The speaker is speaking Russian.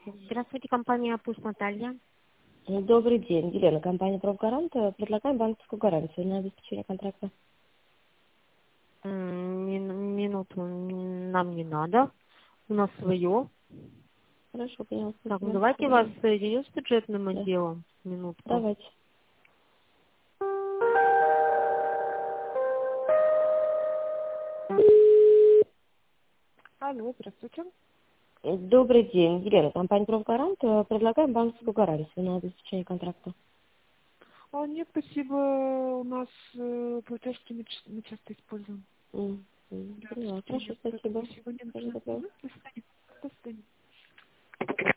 Здравствуйте, компания «Пусть Наталья». Добрый день, Елена, компания «Профгарант». Предлагаем банковскую гарантию на обеспечение контракта. Минуту нам не надо. У нас свое. Хорошо, поняла. Так, ну Спасибо. давайте вас Добрый. соединю с бюджетным Да. отделом. Минутку. Давайте. Алло, здравствуйте. Добрый день, Елена, компания «Профгарант». Предлагаем банковскую гарантию на обеспечение контракта. Нет, спасибо. У нас платежки мы часто используем для Поняла. Хорошо, обеспечения. Поэтому спасибо. спасибо, не Всего нужно. доброго. До свидания. До свидания.